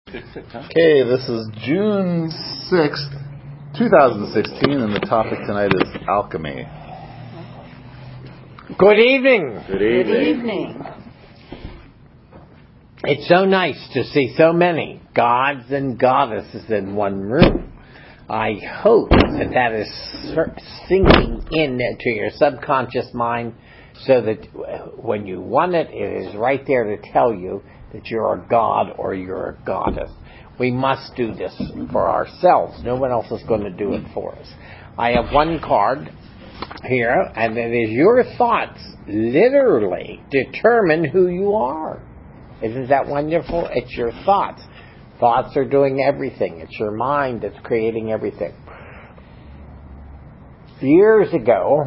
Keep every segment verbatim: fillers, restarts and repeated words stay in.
Okay, this is June sixth, twenty sixteen, and the topic tonight is alchemy. Good evening. Good evening. Good evening. It's so nice to see so many gods and goddesses in one room. I hope that that is sinking into your subconscious mind so that when you want it, it is right there to tell you that you're a god or you're a goddess. We must do this for ourselves. No one else is going to do it for us. I have one card here, and it is your thoughts literally determine who you are. Isn't that wonderful? It's your thoughts. Thoughts are doing everything. It's your mind that's creating everything. Years ago,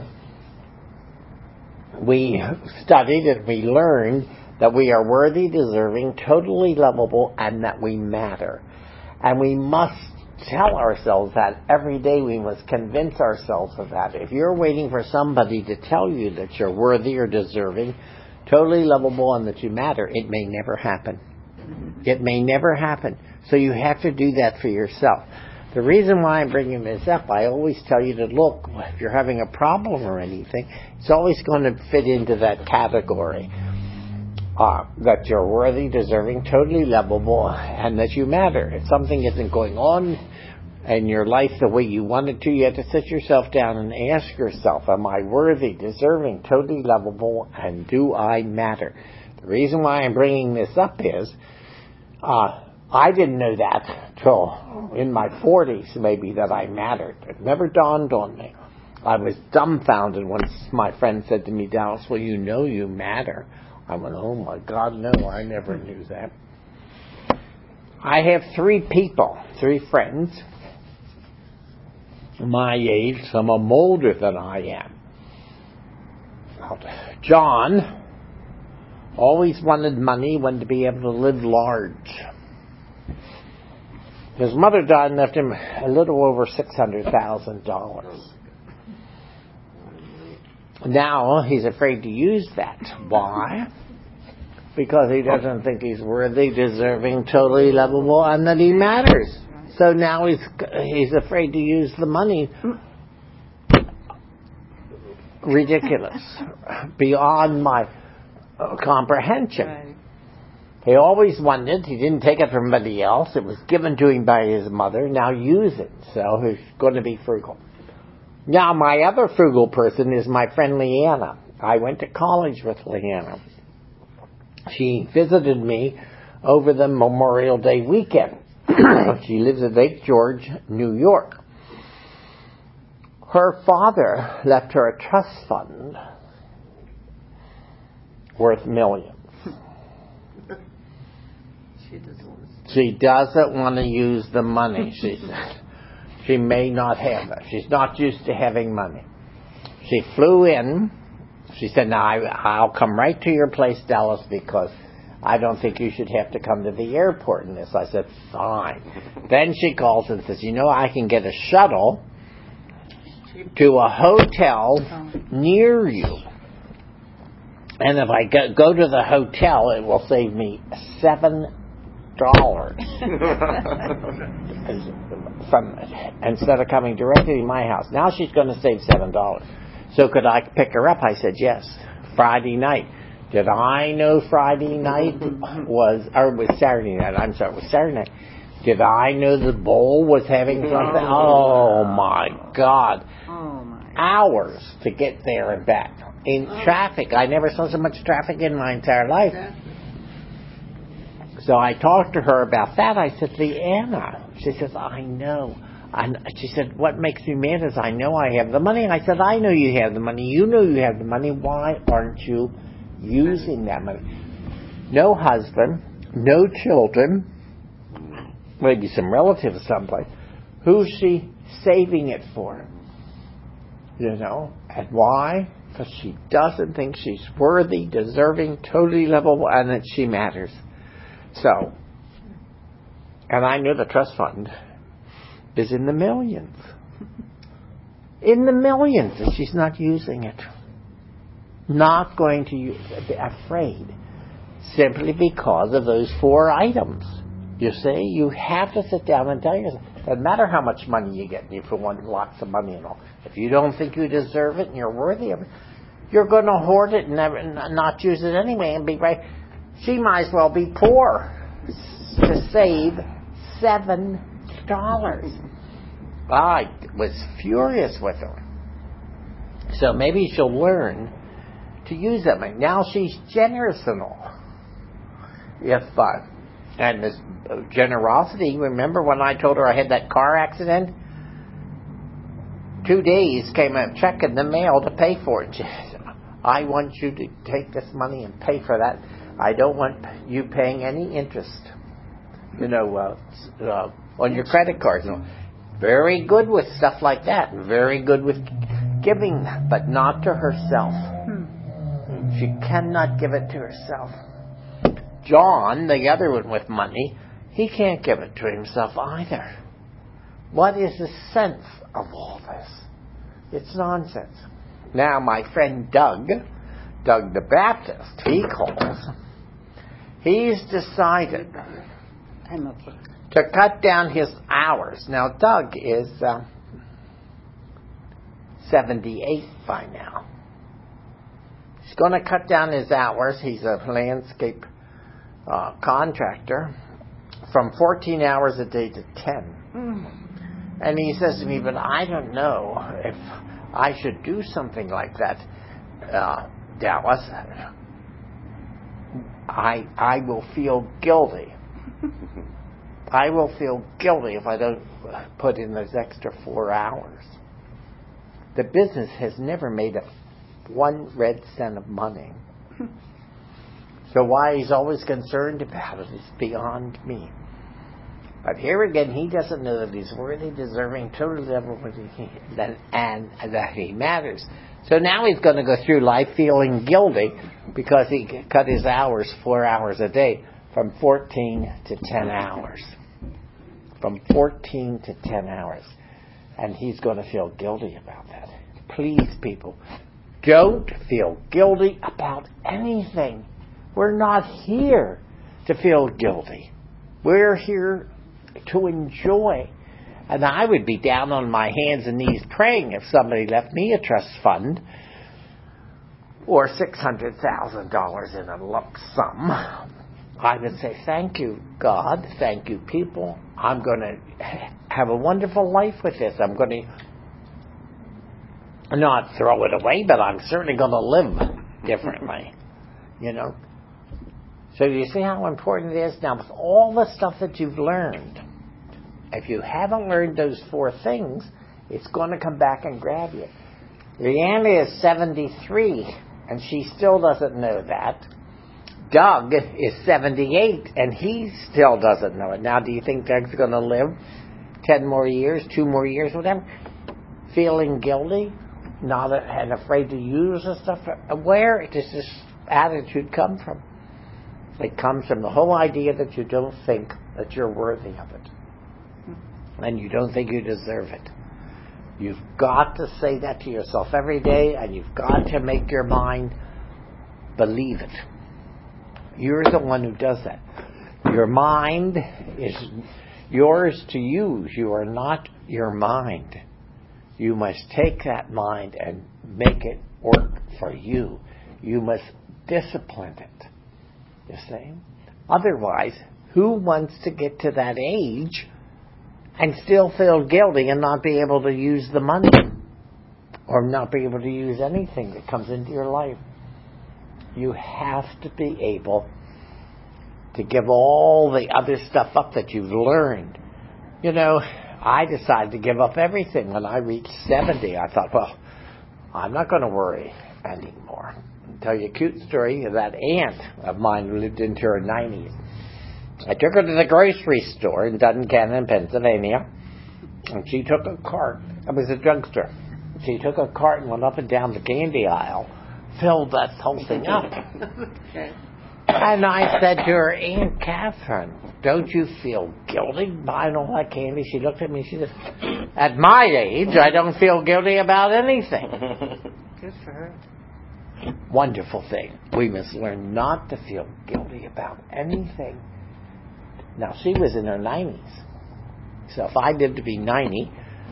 we studied and we learned that we are worthy, deserving, totally lovable, and that we matter. And we must tell ourselves that every day. We must convince ourselves of that. If you're waiting for somebody to tell you that you're worthy or deserving, totally lovable, and that you matter, it may never happen. It may never happen. So you have to do that for yourself. The reason why I'm bringing this up, I always tell you to look, if you're having a problem or anything, it's always going to fit into that category. Uh, that you're worthy, deserving, totally lovable, and that you matter. If something isn't going on in your life the way you want it to, you have to sit yourself down and ask yourself, am I worthy, deserving, totally lovable, and do I matter? The reason why I'm bringing this up is, uh, I didn't know that till in my forties, maybe, that I mattered. It never dawned on me. I was dumbfounded when my friend said to me, Dallas, well, you know you matter. I went, oh my God, no, I never knew that. I have three people, three friends, my age, some of them older than I am. John always wanted money, wanted to be able to live large. His mother died and left him a little over six hundred thousand dollars. Now he's afraid to use that. Why? Because he doesn't think he's worthy, deserving, totally lovable, and that he matters. So now he's he's afraid to use the money. Ridiculous. Beyond my comprehension. He always wanted, he didn't take it from anybody else. It was given to him by his mother. Now use it. So he's going to be frugal. Now, my other frugal person is my friend Leanna. I went to college with Leanna. She visited me over the Memorial Day weekend. She lives in Lake George, New York. Her father left her a trust fund worth millions. She doesn't. She doesn't want to use the money, she said. She may not have it. She's not used to having money. She flew in. She said, now I, I'll come right to your place, Dallas, because I don't think you should have to come to the airport in this. I said, fine. Then she calls and says, you know, I can get a shuttle to a hotel near you. And if I go, go to the hotel, it will save me seven dollars. From instead of coming directly to my house. Now she's going to save seven dollars. So could I pick her up? I said yes. Friday night. Did I know Friday night was, or it was Saturday night? I'm sorry, it was Saturday night. Did I know the bowl was having something? Oh my God! Oh my. Hours to get there and back in traffic. I never saw so much traffic in my entire life. So I talked to her about that. I said, Leanna. She says, I know. And she said, what makes me mad is I know I have the money. I said, I know you have the money. You know you have the money. Why aren't you using that money? No husband, no children, maybe some relatives someplace. Who's she saving it for? You know? And why? Because she doesn't think she's worthy, deserving, totally lovable, and that she matters. So, and I know the trust fund is in the millions. In the millions, and she's not using it. Not going to use it, afraid. Simply because of those four items. You see, you have to sit down and tell yourself, doesn't matter how much money you get, if you want lots of money and all. If you don't think you deserve it and you're worthy of it, you're going to hoard it and never, not use it anyway and be right. She might as well be poor to save seven dollars. I was furious with her. So maybe she'll learn to use that money. Now she's generous and all. If uh, and this generosity, remember when I told her I had that car accident? Two days came a check in the mail to pay for it. She said, I want you to take this money and pay for that. I don't want you paying any interest, you know, uh, uh, on your credit cards. Very good with stuff like that. Very good with giving, but not to herself. Hmm. She cannot give it to herself. John, the other one with money, he can't give it to himself either. What is the sense of all this? It's nonsense. Now, my friend Doug, Doug the Baptist, he calls, he's decided to cut down his hours. Now, Doug is uh, seventy-eight by now. He's going to cut down his hours. He's a landscape uh, contractor from fourteen hours a day to ten. Mm. And he says to me, but I don't know if I should do something like that, uh, Dallas. I I will feel guilty. I will feel guilty if I don't put in those extra four hours. The business has never made a one red cent of money. So why he's always concerned about it is beyond me. But here again, he doesn't know that he's worthy, deserving, totally level with he, that, and that he matters. So now he's going to go through life feeling guilty because he cut his hours four hours a day from fourteen to ten hours. From fourteen to ten hours. And he's going to feel guilty about that. Please, people, don't feel guilty about anything. We're not here to feel guilty. We're here to enjoy. And I would be down on my hands and knees praying if somebody left me a trust fund or six hundred thousand dollars in a lump sum. I would say, thank you, God. Thank you, people. I'm going to have a wonderful life with this. I'm going to not throw it away, but I'm certainly going to live differently. You know? So you see how important it is? Now, with all the stuff that you've learned, if you haven't learned those four things, it's going to come back and grab you. Leanne is seventy-three, and she still doesn't know that. Doug is seventy-eight, and he still doesn't know it. Now, do you think Doug's going to live ten more years, two more years, whatever, feeling guilty, not and afraid to use the stuff? Where does this attitude come from? It comes from the whole idea that you don't think that you're worthy of it. And you don't think you deserve it. You've got to say that to yourself every day, and you've got to make your mind believe it. You're the one who does that. Your mind is yours to use. You are not your mind. You must take that mind and make it work for you. You must discipline it. You see? Otherwise, who wants to get to that age and still feel guilty and not be able to use the money or not be able to use anything that comes into your life? You have to be able to give all the other stuff up that you've learned. You know, I decided to give up everything when I reached seventy. I thought, well, I'm not going to worry anymore. I'll tell you a cute story of that aunt of mine who lived into her nineties. I took her to the grocery store in Duncannon, Pennsylvania, and she took a cart. It was a drugstore. She took a cart and went up and down the candy aisle, filled that whole thing up. Okay. And I said to her, Aunt Catherine, don't you feel guilty buying all that candy? She looked at me and she said, at my age, I don't feel guilty about anything. Good for her. Wonderful thing. We must learn not to feel guilty about anything. Now, she was in her nineties. So if I lived to be ninety,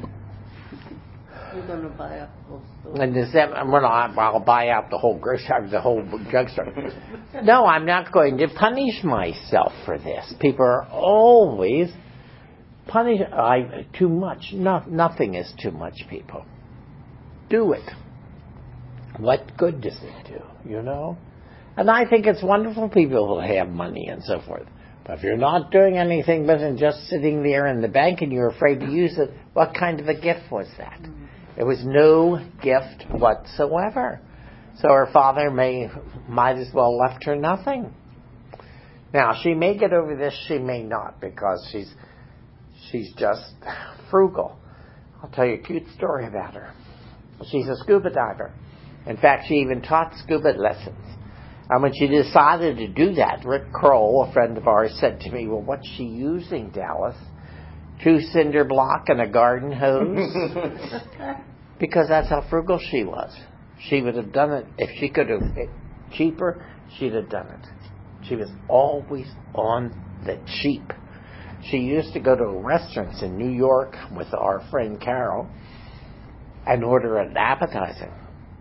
You're going to buy up the whole store. in December, well, I'll buy out the whole grocery, the whole drugstore. No, I'm not going to punish myself for this. People are always punish. I too much. No, nothing is too much, people. Do it. What good does it do? You know. And I think it's wonderful people who have money and so forth. But if you're not doing anything but just sitting there in the bank and you're afraid to use it, what kind of a gift was that? Mm-hmm. It was no gift whatsoever. So her father may might as well left her nothing. Now, she may get over this, she may not, because she's she's just frugal. I'll tell you a cute story about her. She's a scuba diver. In fact, she even taught scuba lessons. And when she decided to do that, Rick Kroll, a friend of ours, said to me, well, what's she using, Dallas? Two cinder block and a garden hose? Because that's how frugal she was. She would have done it, if she could have, cheaper, she'd have done it. She was always on the cheap. She used to go to restaurants in New York with our friend Carol and order an appetizer.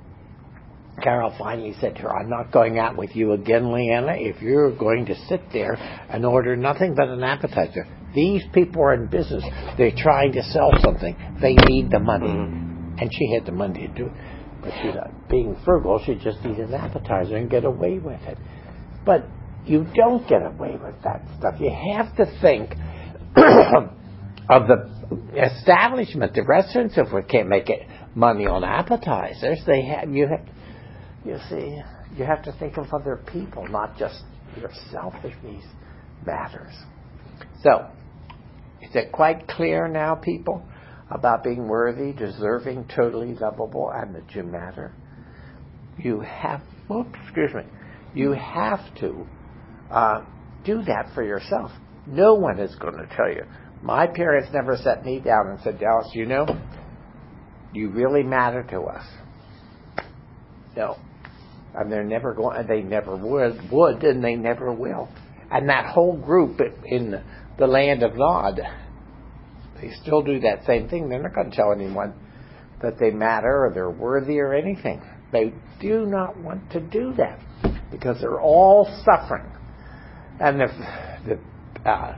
Carol finally said to her, I'm not going out with you again, Leanna, if you're going to sit there and order nothing but an appetizer. These people are in business. They're trying to sell something. They need the money. And she had the money to do it. But she, being frugal, she'd just eat an appetizer and get away with it. But you don't get away with that stuff. You have to think of the establishment, the restaurants, if we can't make it money on appetizers, they have, you have, you see, you have to think of other people, not just yourself in these matters. So, is it quite clear now, people, about being worthy, deserving, totally lovable, and that you matter? You have, oops, excuse me, you have to uh, do that for yourself. No one is going to tell you. My parents never set me down and said, Dallas, you know, you really matter to us. No. And they're never going, they never would, would, and they never will. And that whole group in the land of Nod, they still do that same thing. They're not going to tell anyone that they matter or they're worthy or anything. They do not want to do that because they're all suffering. And if the uh,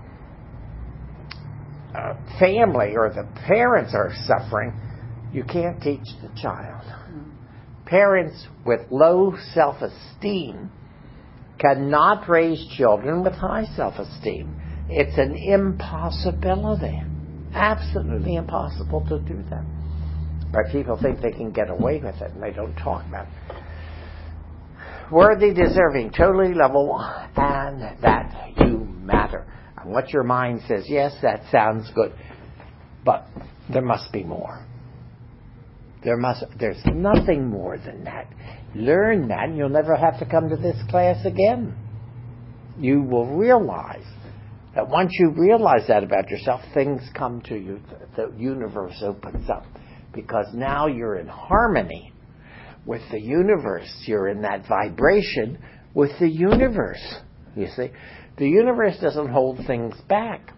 uh, family or the parents are suffering, you can't teach the child. Mm-hmm. Parents with low self-esteem cannot raise children with high self-esteem. It's an impossibility. Absolutely impossible to do that. But people think they can get away with it, and they don't talk about it. Worthy, deserving, totally lovable, and that you matter. And what your mind says, yes, that sounds good, but there must be more. There must. There's nothing more than that. Learn that, and you'll never have to come to this class again. You will realize that once you realize that about yourself, things come to you. The universe opens up. Because now you're in harmony with the universe. You're in that vibration with the universe. You see? The universe doesn't hold things back.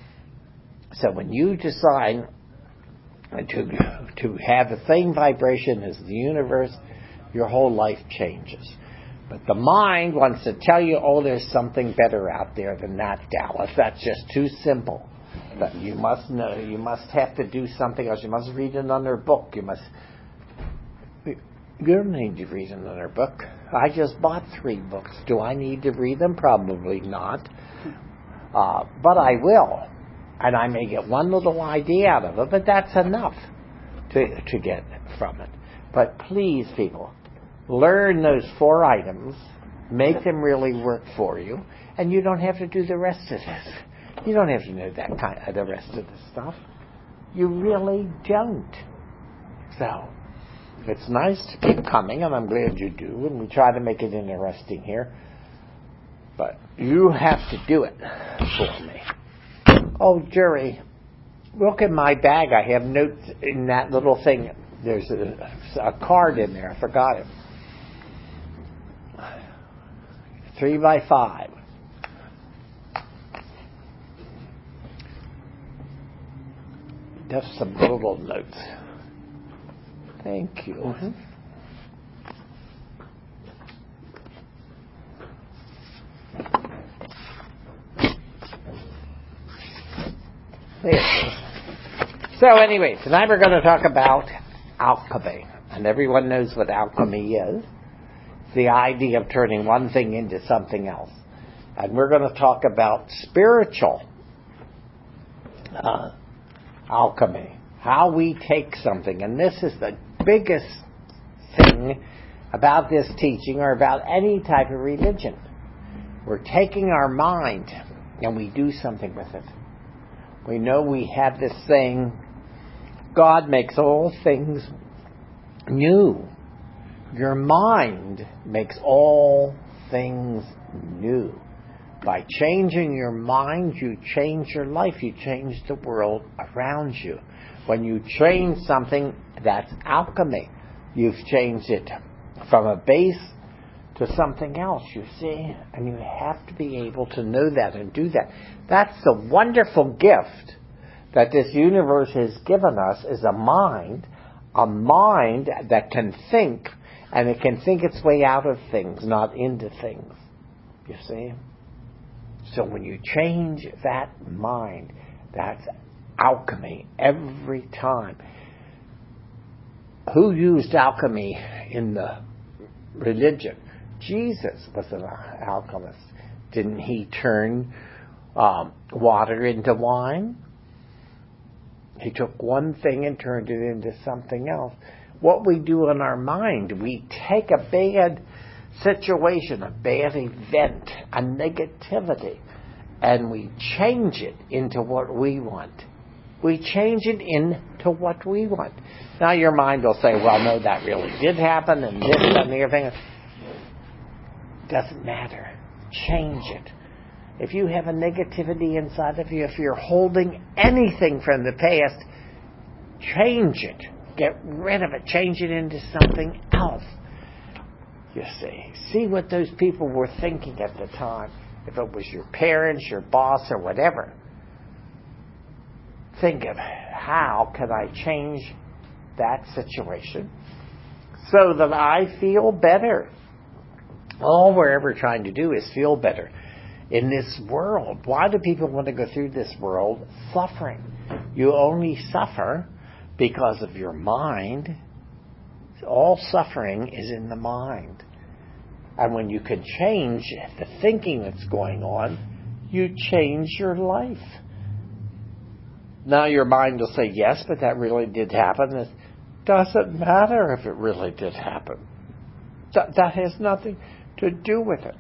So when you decide to, to have the same vibration as the universe, your whole life changes. But the mind wants to tell you, oh, there's something better out there than that, Dallas. That's just too simple. But you must know, you must have to do something else. You must read another book. You must. You don't need to read another book. I just bought three books. Do I need to read them? Probably not. Uh, but I will. And I may get one little idea out of it, but that's enough to, to get from it. But please, people, learn those four items, make them really work for you, and you don't have to do the rest of this. You don't have to know that kind of the rest of the stuff. You really don't. So, it's nice to keep coming, and I'm glad you do, and we try to make it interesting here. But you have to do it for me. Oh, Jerry, look in my bag. I have notes in that little thing. There's a, a card in there. I forgot it. Three by five. Just some little notes. Thank you. Mm-hmm. There it is. So anyway, tonight we're going to talk about alchemy. And everyone knows what alchemy is. It's the idea of turning one thing into something else. And we're going to talk about spiritual uh, alchemy. How we take something. And this is the biggest thing about this teaching or about any type of religion. We're taking our mind and we do something with it. We know we have this saying, God makes all things new. Your mind makes all things new. By changing your mind, you change your life. You change the world around you. When you change something, that's alchemy. You've changed it from a base to something else, you see. And you have to be able to know that and do that. That's the wonderful gift that this universe has given us, is a mind. A mind that can think, and it can think its way out of things, not into things. You see? So when you change that mind, that's alchemy every time. Who used alchemy in the religion? Jesus was an alchemist. Didn't he turn um, water into wine? He took one thing and turned it into something else. What we do in our mind, we take a bad situation, a bad event, a negativity, and we change it into what we want. We change it into what we want. Now your mind will say, well, no, that really did happen, and this and the other thing. Doesn't matter. Change it. If you have a negativity inside of you, if you're holding anything from the past, change it. Get rid of it. Change it into something else. You see. See what those people were thinking at the time. If it was your parents, your boss, or whatever. Think of how can I change that situation so that I feel better. All we're ever trying to do is feel better. In this world, why do people want to go through this world suffering? You only suffer because of your mind. All suffering is in the mind. And when you can change the thinking that's going on, you change your life. Now your mind will say, yes, but that really did happen. It doesn't matter if it really did happen. That, that has nothing to do with it.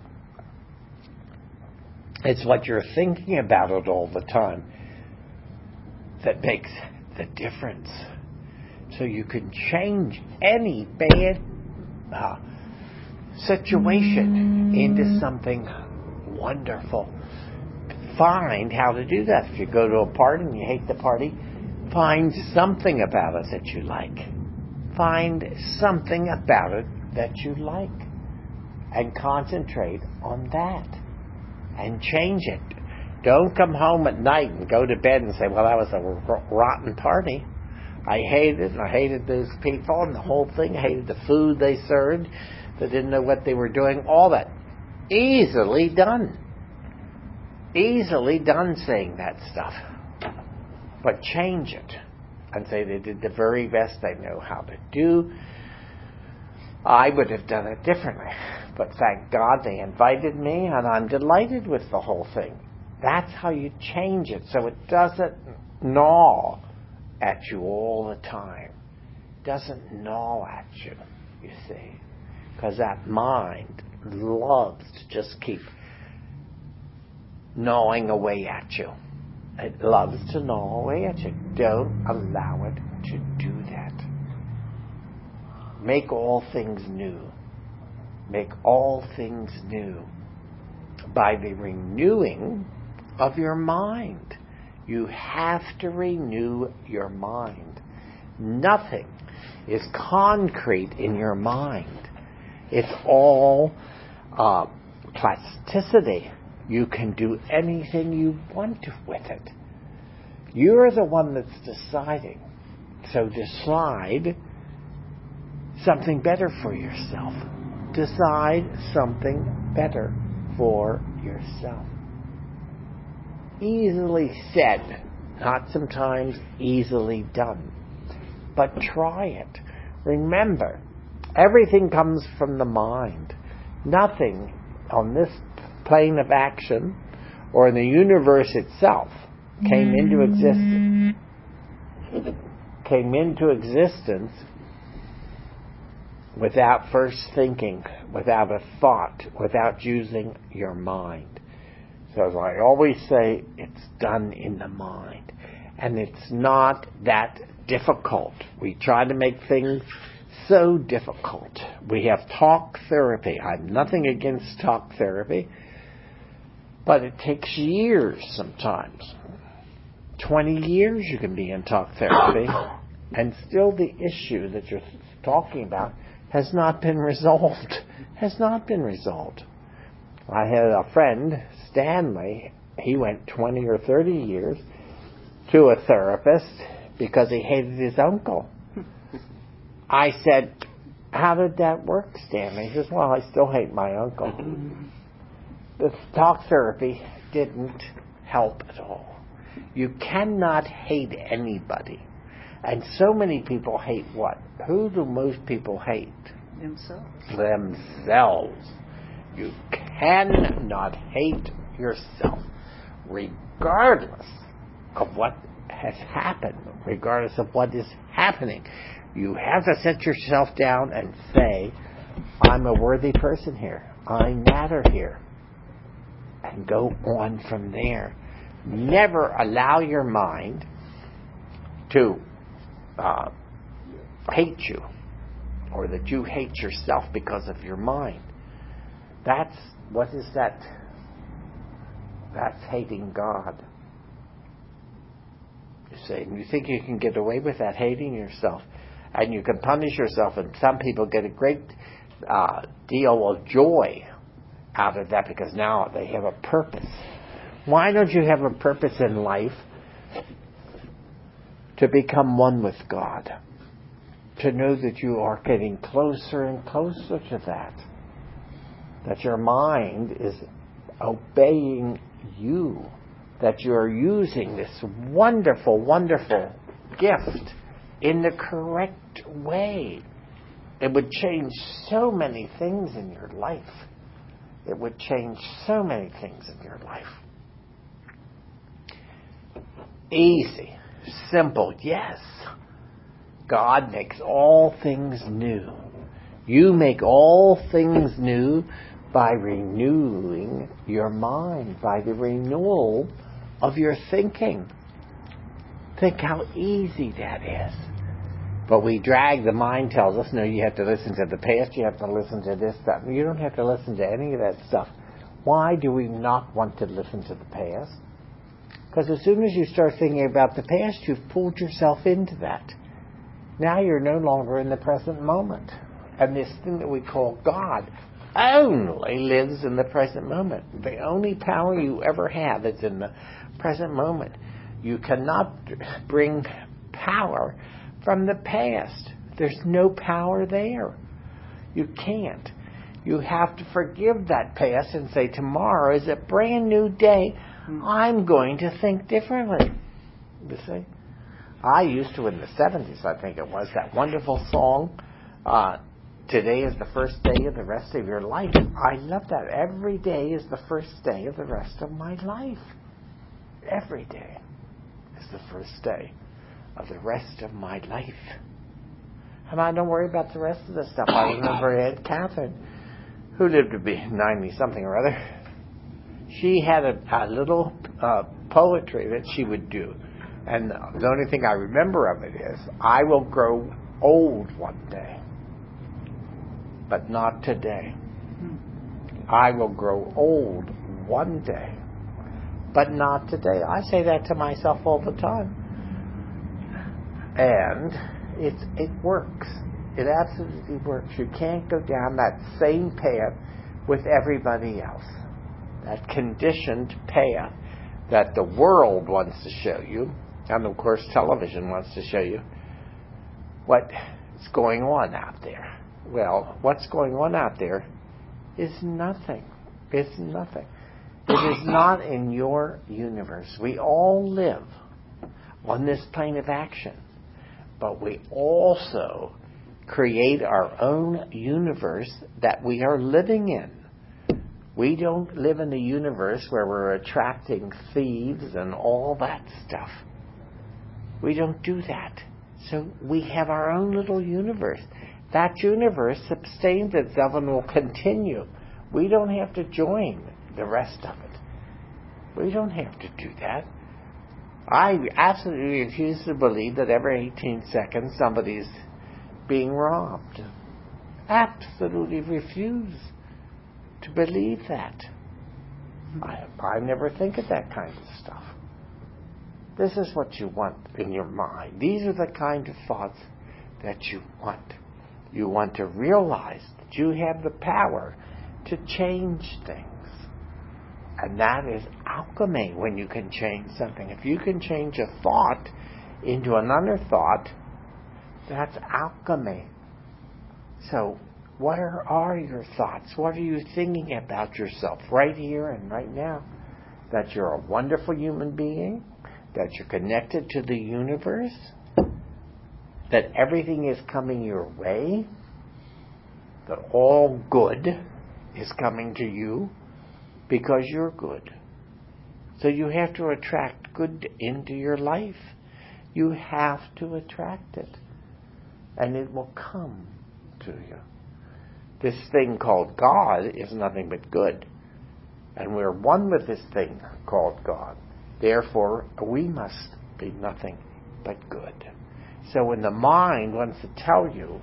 It's what you're thinking about it all the time that makes the difference. So you can change any bad uh, situation into something wonderful. Find how to do that. If you go to a party and you hate the party, find something about it that you like. Find something about it that you like. And concentrate on that. And change it. Don't come home at night and go to bed and say, well, that was a rotten party. I hated it, and I hated those people, and the whole thing. I hated the food they served. They didn't know what they were doing. All that. Easily done. Easily done saying that stuff. But change it. And say they did the very best they know how to do. I would have done it differently. But thank God they invited me, and I'm delighted with the whole thing. That's how you change it, so it doesn't gnaw at you all the time. It doesn't gnaw at you, you see. Because that mind loves to just keep gnawing away at you. It loves to gnaw away at you. Don't allow it to do that. Make all things new. Make all things new by the renewing of your mind. You have to renew your mind. Nothing is concrete in your mind. It's all uh, plasticity. You can do anything you want to with it. You're the one that's deciding. So decide something better for yourself. Decide something better for yourself. Easily said, not sometimes easily done. But try it. Remember, everything comes from the mind. Nothing on this plane of action or in the universe itself came into existence. Came into existence without first thinking, without a thought, without using your mind. So as I always say, it's done in the mind. And it's not that difficult. We try to make things so difficult. We have talk therapy. I'm nothing against talk therapy, but it takes years sometimes. twenty years you can be in talk therapy, and still the issue that you're talking about has not been resolved. Has not been resolved. I had a friend, Stanley, he went twenty or thirty years to a therapist because he hated his uncle. I said, how did that work, Stanley? He says, well, I still hate my uncle. The talk therapy didn't help at all. You cannot hate anybody. And so many people hate what? Who do most people hate? Themselves. Themselves. You cannot hate yourself, regardless of what has happened, regardless of what is happening. You have to set yourself down and say, I'm a worthy person here. I matter here. And go on from there. Never allow your mind to uh, hate you, or that you hate yourself because of your mind. That's, what is that? That's hating God. You say, you think you can get away with that, hating yourself, and you can punish yourself, and some people get a great uh, deal of joy out of that because now they have a purpose. Why don't you have a purpose in life to become one with God? To know that you are getting closer and closer to that. That your mind is obeying you. That you're using this wonderful, wonderful gift in the correct way. It would change so many things in your life. It would change so many things in your life. Easy, simple, yes. God makes all things new. You make all things new by renewing your mind, by the renewal of your thinking. Think how easy that is. But we drag, the mind tells us, no, you have to listen to the past, you have to listen to this stuff. You don't have to listen to any of that stuff. Why do we not want to listen to the past? Because as soon as you start thinking about the past, you've pulled yourself into that. Now you're no longer in the present moment. And this thing that we call God only lives in the present moment. The only power you ever have is in the present moment. You cannot bring power from the past. There's no power there. You can't. You have to forgive that past and say, tomorrow is a brand new day. I'm going to think differently. You see? I used to, in the seventies, I think it was, that wonderful song, uh, today is the first day of the rest of your life. I love that. Every day is the first day of the rest of my life. Every day is the first day of the rest of my life. And I don't worry about the rest of the stuff. I remember Aunt Catherine, who lived to be ninety-something or other. She had a, a little uh, poetry that she would do. And the only thing I remember of it is, I will grow old one day, but not today. I will grow old one day, but not today. I say that to myself all the time. And it, it works. It absolutely works. You can't go down that same path with everybody else. That conditioned path that the world wants to show you, And of course, television wants to show you what's going on out there. Well, what's going on out there is nothing. It's nothing. It is not in your universe. We all live on this plane of action, but we also create our own universe that we are living in. We don't live in a universe where we're attracting thieves and all that stuff. We don't do that. So we have our own little universe. That universe sustains itself and will continue. We don't have to join the rest of it. We don't have to do that. I absolutely refuse to believe that every eighteen seconds somebody's being robbed. Absolutely refuse to believe that. I, I never think of that kind of stuff. This is what you want in your mind. These are the kind of thoughts that you want. You want to realize that you have the power to change things. And that is alchemy, when you can change something. If you can change a thought into another thought, that's alchemy. So, what are, are your thoughts? What are you thinking about yourself right here and right now? That you're a wonderful human being, that you're connected to the universe, that everything is coming your way, that all good is coming to you because you're good. So you have to attract good into your life. You have to attract it. And it will come to you. This thing called God is nothing but good. And we're one with this thing called God. Therefore, we must be nothing but good. So when the mind wants to tell you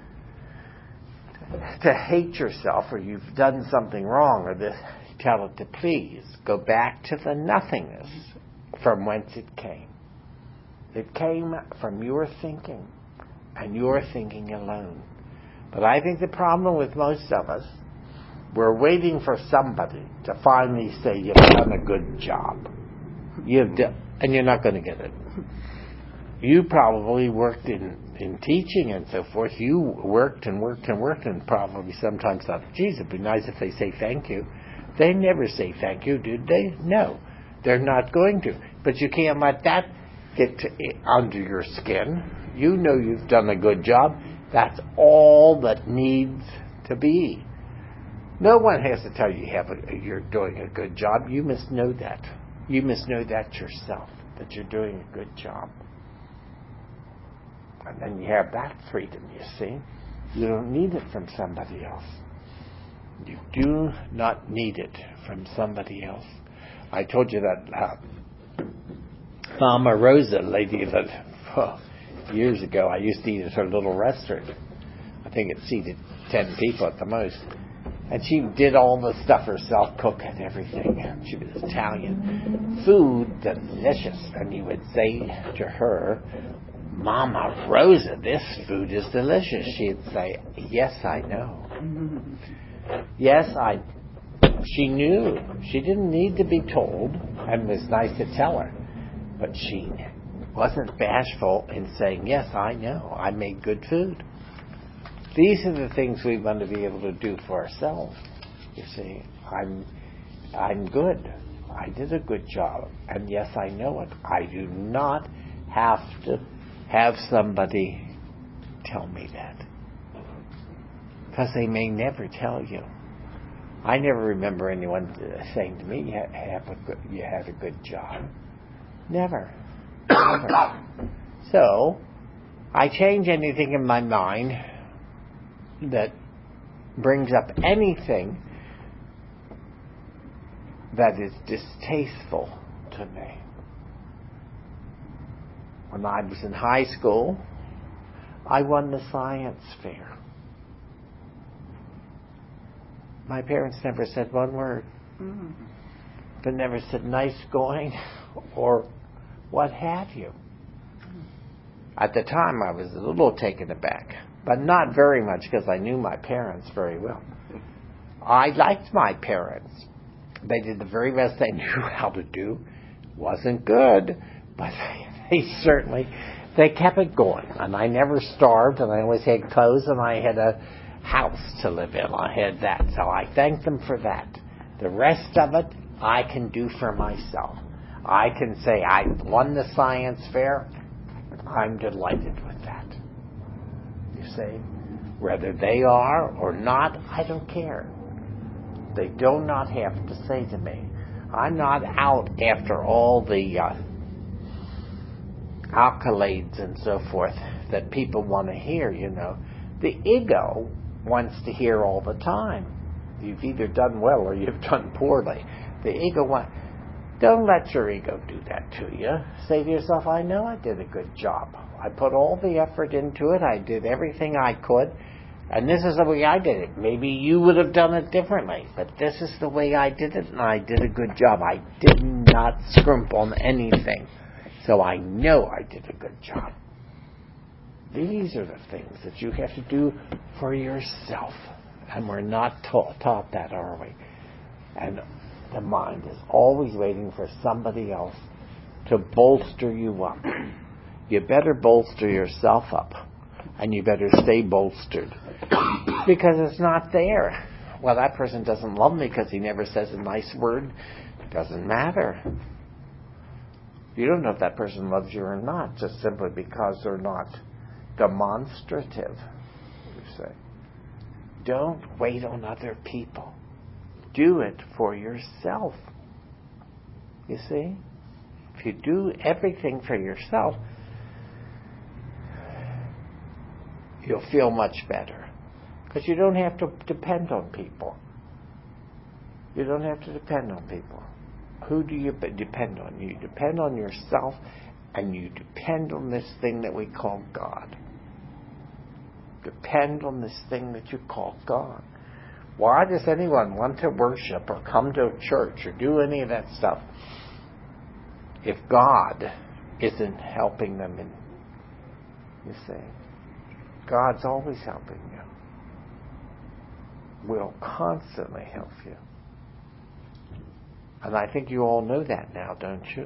to hate yourself, or you've done something wrong, or this, tell it to please go back to the nothingness from whence it came. It came from your thinking, and your thinking alone. But I think the problem with most of us, we're waiting for somebody to finally say, you've done a good job. You've done, and you're not going to get it. You probably worked in, in teaching and so forth. You worked and worked and worked and probably sometimes thought, geez, it'd be nice if they say thank you. They never say thank you, did they? No, they're not going to. But you can't let that get to, under your skin. You know you've done a good job. That's all that needs to be. No one has to tell you, you have a, you're doing a good job. You must know that. You must know that yourself, that you're doing a good job. And then you have that freedom, you see. You don't need it from somebody else. You do not need it from somebody else. I told you that uh, Mama Rosa, lady that oh, years ago I used to eat at her little restaurant. I think it seated ten people at the most. And she did all the stuff herself, cook and everything. She was Italian. Food, delicious. And you would say to her, Mama Rosa, this food is delicious. She'd say, yes, I know. Yes, I. She knew. She didn't need to be told, and it was nice to tell her. But she wasn't bashful in saying, yes, I know. I made good food. These are the things we want to be able to do for ourselves. You see, I'm, I'm good. I did a good job. And yes, I know it. I do not have to have somebody tell me that. Because they may never tell you. I never remember anyone saying to me, you have a good, you had a good job. Never. Never. So, I change anything in my mind that brings up anything that is distasteful to me. When I was in high school, I won the science fair. My parents never said one word. Mm. But never said nice going or what have you. At the time, I was a little taken aback, but not very much because I knew my parents very well. I liked my parents. They did the very best they knew how to do. Wasn't good, but they, they certainly, they kept it going. And I never starved, and I always had clothes, and I had a house to live in. I had that. So I thank them for that. The rest of it, I can do for myself. I can say I won the science fair. I'm delighted with that. You see? Whether they are or not, I don't care. They do not have to say to me. I'm not out after all the uh, accolades and so forth that people want to hear, you know. The ego wants to hear all the time. You've either done well or you've done poorly. The ego wants... Don't let your ego do that to you. Say to yourself, I know I did a good job. I put all the effort into it. I did everything I could. And this is the way I did it. Maybe you would have done it differently. But this is the way I did it, and I did a good job. I did not scrimp on anything. So I know I did a good job. These are the things that you have to do for yourself. And we're not taught, taught that, are we? And the mind is always waiting for somebody else to bolster you up. You better bolster yourself up. And you better stay bolstered. Because it's not there. Well, that person doesn't love me because he never says a nice word. It doesn't matter. You don't know if that person loves you or not, just simply because they're not demonstrative, you say. Don't wait on other people. Do it for yourself. You see? If you do everything for yourself, you'll feel much better. Because you don't have to depend on people. You don't have to depend on people. Who do you depend on? You depend on yourself, and you depend on this thing that we call God. Depend on this thing that you call God. Why does anyone want to worship or come to a church or do any of that stuff if God isn't helping them in? You see, God's always helping you. Will constantly help you. And I think you all know that now, don't you?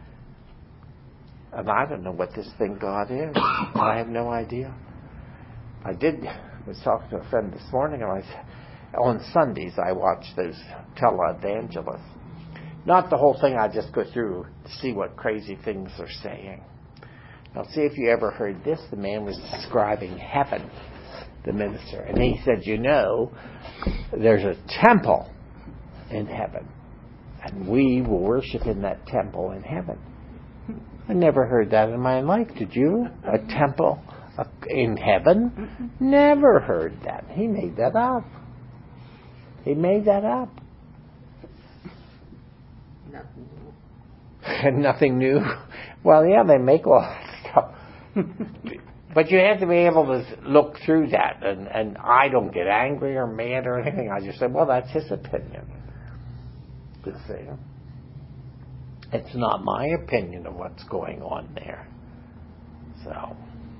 And I don't know what this thing God is. I have no idea. I did, was talking to a friend this morning, and I said, on Sundays I watch those televangelists. Not the whole thing, I just go through to see what crazy things they're saying. Now see if you ever heard this. The man was describing heaven, the minister. And he said, you know, there's a temple in heaven. And we will worship in that temple in heaven. I never heard that in my life. Did you? A temple in heaven? Never heard that. He made that up. He made that up. Nothing new. Nothing new? Well, yeah, they make all that stuff. But you have to be able to look through that. And, and I don't get angry or mad or anything. I just say, well, that's his opinion. You see? It's not my opinion of what's going on there. So,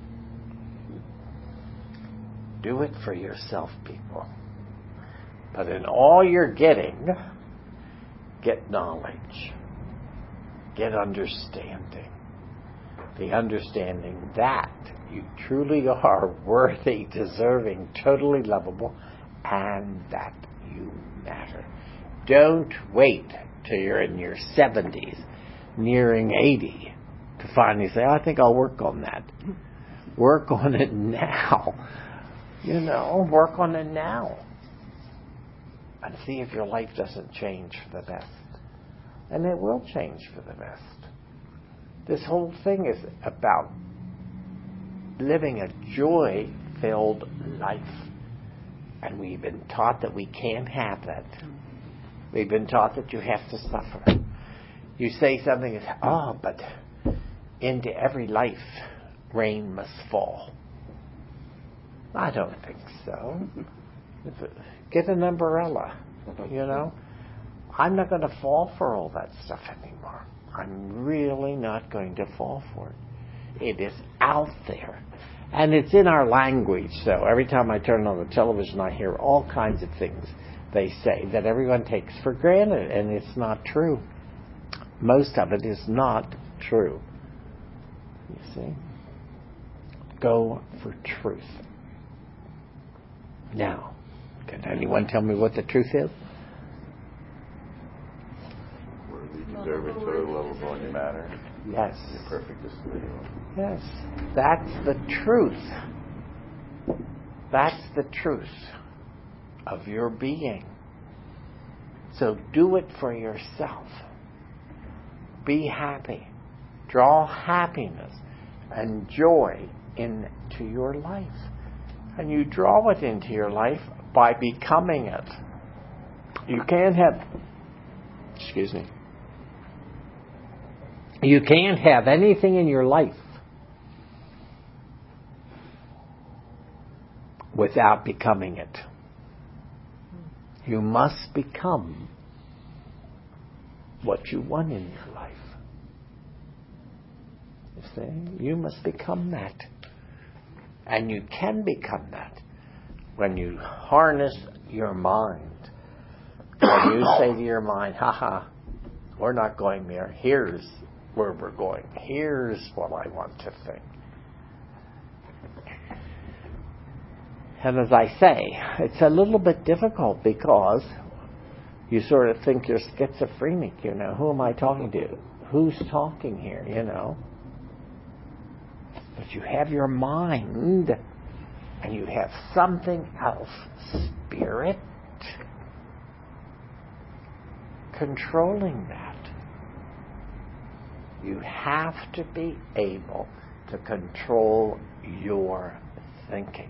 do it for yourself, people. But in all you're getting, get knowledge. Get understanding. The understanding that you truly are worthy, deserving, totally lovable, and that you matter. Don't wait till you're in your seventies, nearing eighty, to finally say, I think I'll work on that. Work on it now. You know, work on it now. And see if your life doesn't change for the best. And it will change for the best. This whole thing is about living a joy-filled life. And we've been taught that we can't have that. We've been taught that you have to suffer. You say something, oh, but into every life rain must fall. I don't think so. Get an umbrella, you know. I'm not going to fall for all that stuff anymore. I'm really not going to fall for it. It is out there. And it's in our language. So every time I turn on the television, I hear all kinds of things they say that everyone takes for granted. And it's not true. Most of it is not true. You see? Go for truth. Now, can anyone tell me what the truth is? Worthy, deserving, total, lovable, and you matter. Yes. You're perfect just the way you are. Yes. That's the truth. That's the truth of your being. So do it for yourself. Be happy. Draw happiness and joy into your life. And you draw it into your life by becoming it. You can't have, excuse me, you can't have anything in your life without becoming it. You must become what you want in your life. You see? You must become that. And you can become that when you harness your mind. When you say to your mind, haha, we're not going there. Here's where we're going. Here's what I want to think. And as I say, it's a little bit difficult because you sort of think you're schizophrenic, you know. Who am I talking to? Who's talking here, you know? But you have your mind and you have something else, spirit, controlling that. You have to be able to control your thinking.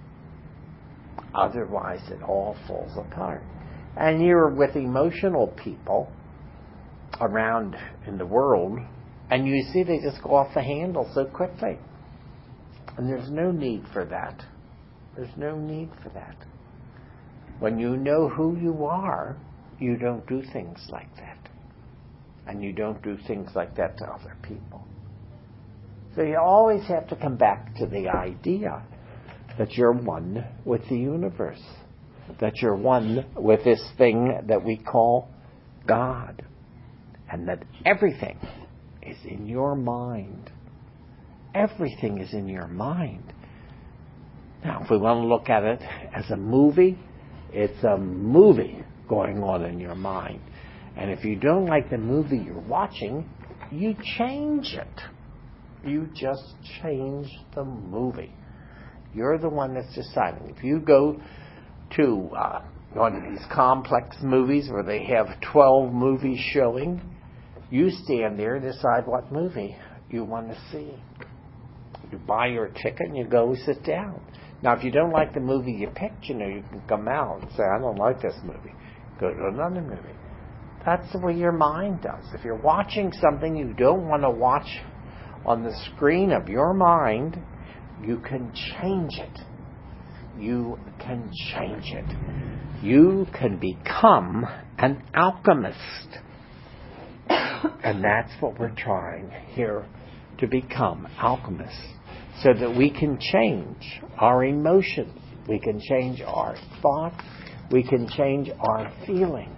Otherwise, it all falls apart. And you're with emotional people around in the world, and you see they just go off the handle so quickly. And there's no need for that. There's no need for that. When you know who you are, you don't do things like that. And you don't do things like that to other people. So you always have to come back to the idea that you're one with the universe. That you're one with this thing that we call God. And that everything is in your mind. Everything is in your mind. Now, if we want to look at it as a movie, it's a movie going on in your mind. And if you don't like the movie you're watching, you change it. You just change the movie. You're the one that's deciding. If you go to uh, one of these complex movies where they have twelve movies showing, you stand there and decide what movie you want to see. You buy your ticket and you go sit down. Now, if you don't like the movie you picked, you know, you can come out and say, I don't like this movie. Go to another movie. That's the way your mind does. If you're watching something you don't want to watch on the screen of your mind, you can change it. You can change it. You can become an alchemist. And that's what we're trying here to become, alchemists. So that we can change our emotions. We can change our thoughts. We can change our feelings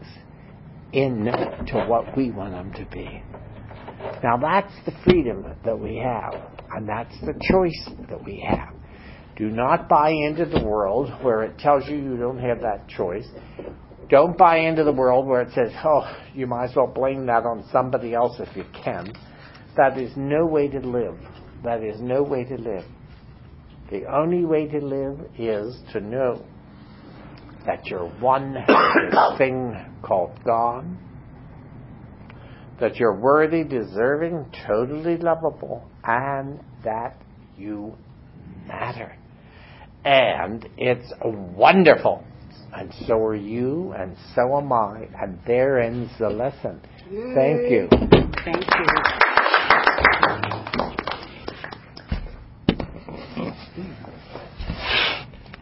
into what we want them to be. Now that's the freedom that we have. And that's the choice that we have. Do not buy into the world where it tells you you don't have that choice. Don't buy into the world where it says, oh, you might as well blame that on somebody else if you can. That is no way to live. That is no way to live. The only way to live is to know that you're one with this thing called God, that you're worthy, deserving, totally lovable, and that you matter. And it's wonderful. And so are you, and so am I. And there ends the lesson. Thank you. Thank you.